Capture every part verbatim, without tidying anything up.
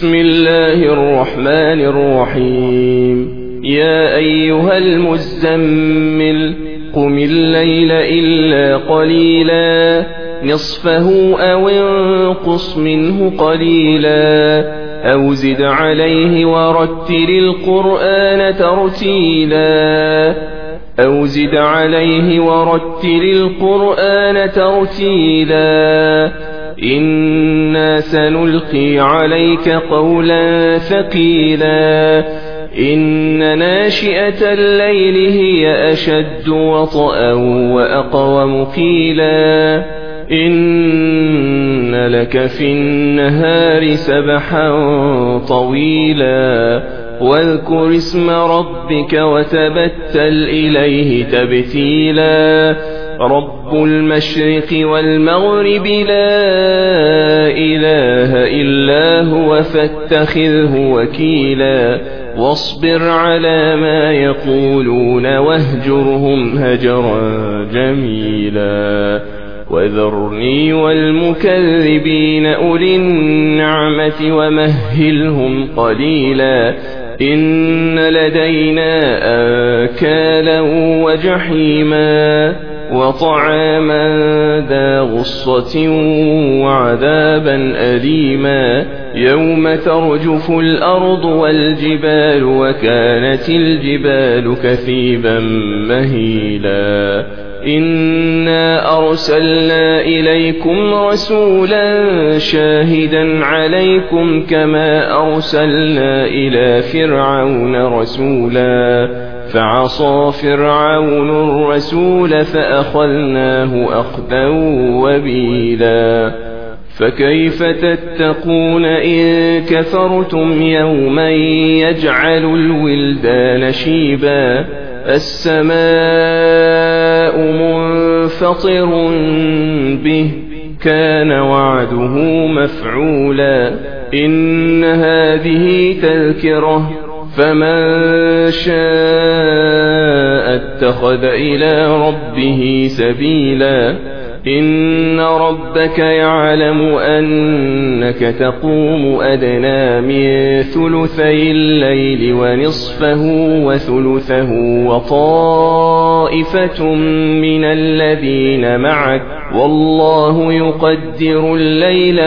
بسم الله الرحمن الرحيم يا أيها المزمل قم الليل إلا قليلا نصفه أو انقص منه قليلا أو زد عليه ورتل القرآن ترتيلا أو زد عليه ورتل القرآن ترتيلا إنا سنلقي عليك قولا ثقيلا إن ناشئة الليل هي أشد وطئا وأقوم قيلا إن لك في النهار سبحا طويلا واذكر اسم ربك وتبتل إليه تبتيلا رب المشرق والمغرب لا إله إلا هو فاتخذه وكيلا واصبر على ما يقولون واهجرهم هجرا جميلا وذرني والمكذبين أولي النعمة ومهلهم قليلا إن لدينا آكالا وجحيما وطعاما ذا غصة وعذابا أليما يوم ترجف الأرض والجبال وكانت الجبال كثيبا مهيلا إنا أرسلنا إليكم رسولا شاهدا عليكم كما أرسلنا إلى فرعون رسولا فعصى فرعون الرسول فأخذناه أخذا وبيلا فكيف تتقون إن كفرتم يوما يجعل الولدان شيبا السماء منفطر به كان وعده مفعولا إن هذه تذكرة فمن شاء اتخذ إلى ربه سبيلا إن ربك يعلم أنك تقوم أدنى من ثلثي الليل ونصفه وثلثه وطائفة من الذين معك والله يقدر الليل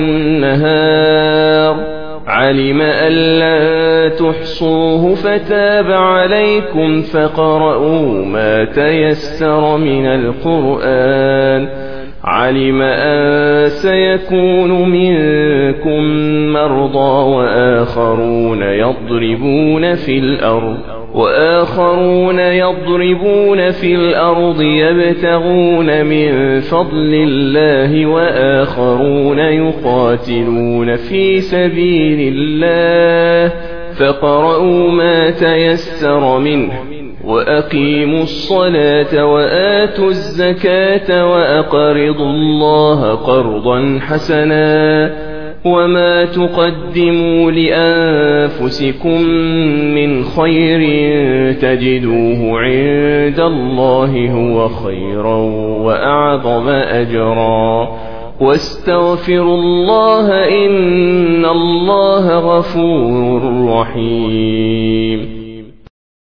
والنهار علم أن لا تحصوه فتاب عليكم فقرؤوا ما تيسر من القرآن علم أن سيكون منكم مرضى وآخرون يضربون في الأرض وآخرون يضربون في الأرض يبتغون من فضل الله وآخرون يقاتلون في سبيل الله فاقرؤوا ما تيسر منه وأقيموا الصلاة وآتوا الزكاة وأقرضوا الله قرضا حسنا وما تقدموا لأنفسكم من خير تجدوه عند الله هو خيرا وأعظم أجرا واستغفروا الله إن الله غفور رحيم